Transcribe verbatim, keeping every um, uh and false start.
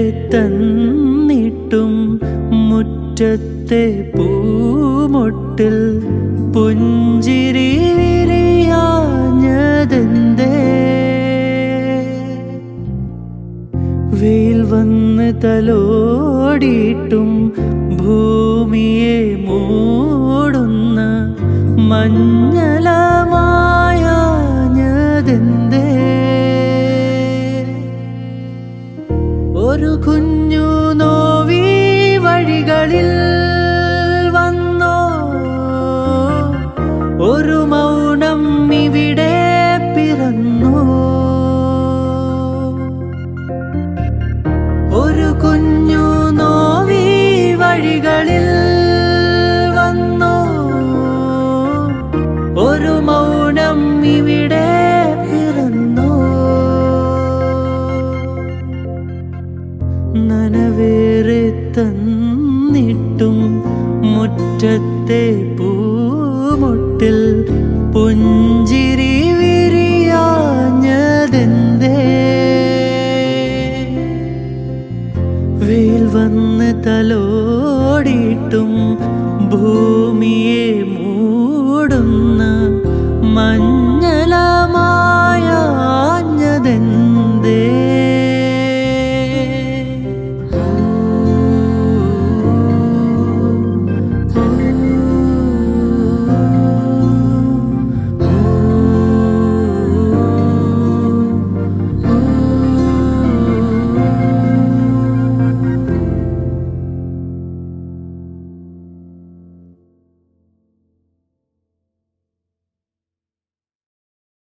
തന്നിട്ടും മുറ്റത്തെ പൂമൊട്ടിൽ പുഞ്ചിരി വിരിയാഞ്ഞതെന്തേ? വെയിൽ വന്ന് തലോടിയിട്ടും ഭൂമിയെ മൂടുന്ന മഞ്ഞളമായാഞ്ഞതെന്തേ? ഒരു കുഞ്ഞു നോവി വഴികളിൽ വന്നോ, ഒരു മൗനം ഇവിടെ പിറന്നോ? ഒരു കുഞ്ഞു നോവി വഴികളിൽ വന്നോ, ഒരു മൗനം ഇവിടെ പിറന്നോ? നനവേറെ തന്നിട്ടും മുറ്റത്തെ പൂമൊട്ടിൽ പുഞ്ചിരി